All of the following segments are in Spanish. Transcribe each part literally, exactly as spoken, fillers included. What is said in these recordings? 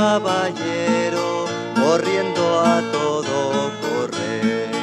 caballero corriendo a todo correr.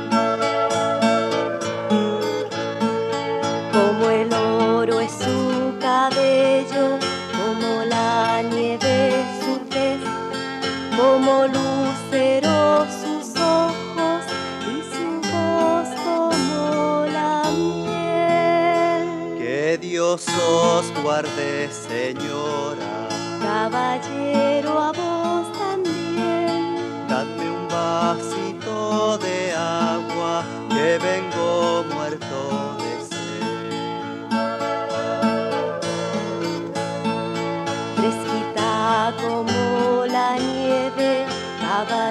Como el oro es su cabello, como la nieve su tez, como lucero sus ojos y su voz como la miel. Que Dios os guarde, señora, Caballero, a vos también. dadme un vasito de agua, que vengo muerto de sed. Fresquita como la nieve, caballero.